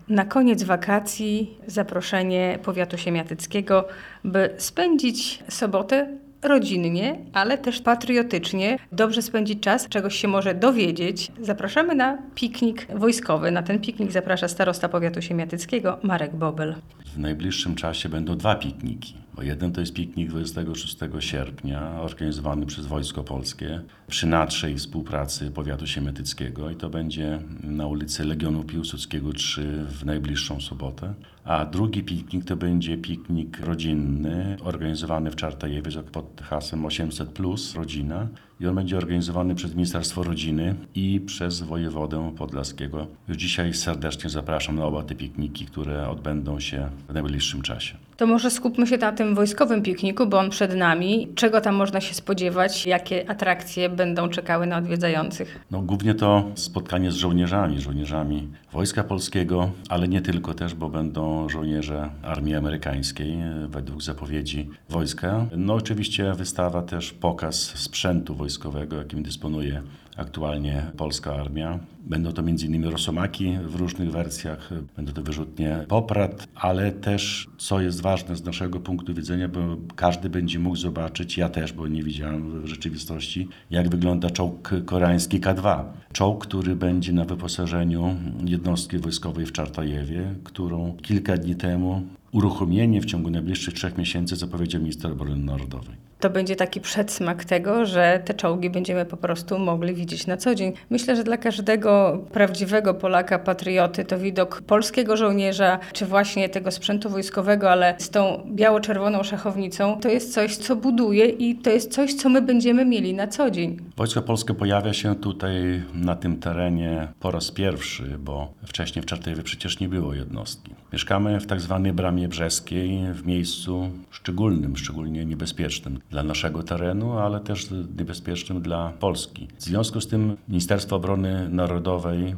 Na koniec wakacji zaproszenie powiatu siemiatyckiego, by spędzić sobotę rodzinnie, ale też patriotycznie, dobrze spędzić czas, czegoś się może dowiedzieć. Zapraszamy na piknik wojskowy. Na ten piknik zaprasza starosta powiatu siemiatyckiego Marek Bobel. W najbliższym czasie będą dwa pikniki, bo jeden to jest piknik 26 sierpnia organizowany przez Wojsko Polskie przy naszej współpracy powiatu siemiatyckiego i to będzie na ulicy Legionu Piłsudskiego 3 w najbliższą sobotę. A drugi piknik to będzie piknik rodzinny organizowany w Czartajewie pod hasłem 800+ rodzina i on będzie organizowany przez Ministerstwo Rodziny i przez wojewodę podlaskiego. Już dzisiaj serdecznie zapraszam na oba te pikniki, które odbędą się w najbliższym czasie. To może skupmy się na tym wojskowym pikniku, bo on przed nami. Czego tam można się spodziewać? Jakie atrakcje będą czekały na odwiedzających? Głównie to spotkanie z żołnierzami Wojska Polskiego, ale nie tylko też, bo będą żołnierze Armii Amerykańskiej według zapowiedzi wojska. Oczywiście wystawa też pokaz sprzętu wojskowego, jakim dysponuje aktualnie polska armia. Będą to m.in. rosomaki w różnych wersjach, będą to wyrzutnie Poprad, ale też, co jest ważne z naszego punktu widzenia, bo każdy będzie mógł zobaczyć, ja też, bo nie widziałem w rzeczywistości, jak wygląda czołg koreański K2. Czołg, który będzie na wyposażeniu jednostki wojskowej w Czartajewie, którą kilka dni temu uruchomienie w ciągu najbliższych 3 miesięcy zapowiedział minister obrony narodowej. To będzie taki przedsmak tego, że te czołgi będziemy po prostu mogli widzieć na co dzień. Myślę, że dla każdego prawdziwego Polaka, patrioty, to widok polskiego żołnierza, czy właśnie tego sprzętu wojskowego, ale z tą biało-czerwoną szachownicą, to jest coś, co buduje i to jest coś, co my będziemy mieli na co dzień. Wojsko Polskie pojawia się tutaj na tym terenie po raz pierwszy, bo wcześniej w Czartajewie przecież nie było jednostki. Mieszkamy w tak zwanej Bramie Brzeskiej, w miejscu szczególnym, szczególnie niebezpiecznym dla naszego terenu, ale też niebezpiecznym dla Polski. W związku z tym Ministerstwo Obrony Narodowej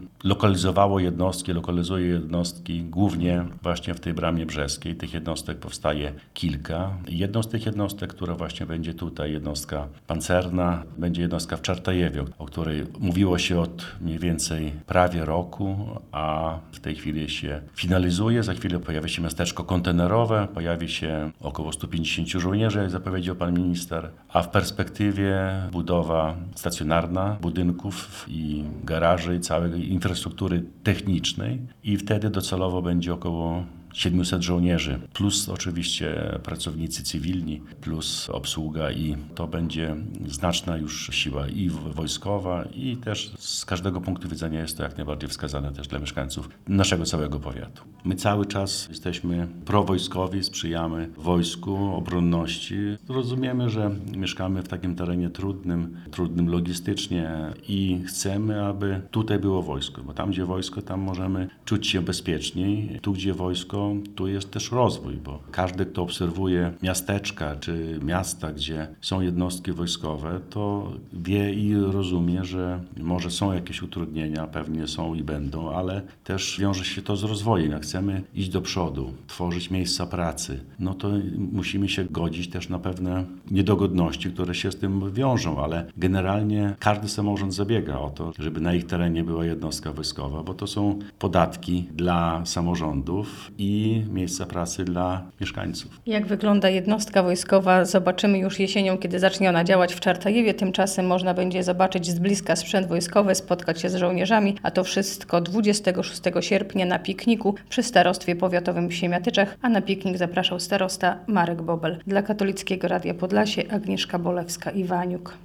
lokalizuje jednostki głównie właśnie w tej Bramie Brzeskiej. Tych jednostek powstaje kilka. Jedną z tych jednostek, która właśnie będzie tutaj, jednostka pancerna, będzie jednostka w Czartajewie, o której mówiło się od mniej więcej prawie roku, a w tej chwili się finalizuje. Za chwilę pojawi się miasteczko kontenerowe, pojawi się około 150 żołnierzy, jak zapowiedział pan minister, a w perspektywie budowa stacjonarna budynków i garaży i całej infrastruktury technicznej i wtedy docelowo będzie około 700 żołnierzy, plus oczywiście pracownicy cywilni, plus obsługa i to będzie znaczna już siła i wojskowa i też z każdego punktu widzenia jest to jak najbardziej wskazane też dla mieszkańców naszego całego powiatu. My cały czas jesteśmy prowojskowi, sprzyjamy wojsku, obronności. Rozumiemy, że mieszkamy w takim terenie trudnym logistycznie i chcemy, aby tutaj było wojsko, bo tam gdzie wojsko, tam możemy czuć się bezpieczniej. Tu gdzie wojsko, tu jest też rozwój, bo każdy, kto obserwuje miasteczka czy miasta, gdzie są jednostki wojskowe, to wie i rozumie, że może są jakieś utrudnienia, pewnie są i będą, ale też wiąże się to z rozwojem. Jak chcemy iść do przodu, tworzyć miejsca pracy, to musimy się godzić też na pewne niedogodności, które się z tym wiążą, ale generalnie każdy samorząd zabiega o to, żeby na ich terenie była jednostka wojskowa, bo to są podatki dla samorządów i miejsca pracy dla mieszkańców. Jak wygląda jednostka wojskowa, zobaczymy już jesienią, kiedy zacznie ona działać w Czartajewie. Tymczasem można będzie zobaczyć z bliska sprzęt wojskowy, spotkać się z żołnierzami, a to wszystko 26 sierpnia na pikniku przy Starostwie Powiatowym w Siemiatyczach, a na piknik zapraszał starosta Marek Bobel. Dla Katolickiego Radia Podlasie Agnieszka Bolewska-Iwaniuk.